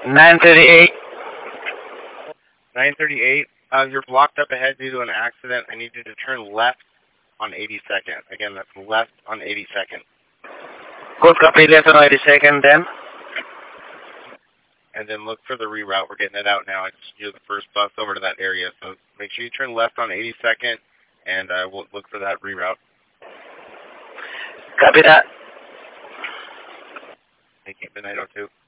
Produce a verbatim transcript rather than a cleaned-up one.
nine thirty-eight. nine thirty-eight, uh, you're blocked up ahead due to an accident. I need you to turn left on eighty-second. Again, that's left on eighty-second. Good copy, left on eighty-second then. And then look for the reroute. We're getting it out now. It's, you're the first bus over to that area. So make sure you turn left on eighty-second, and uh, we'll look for that reroute. Copy that. Thank you. Midnight oh two.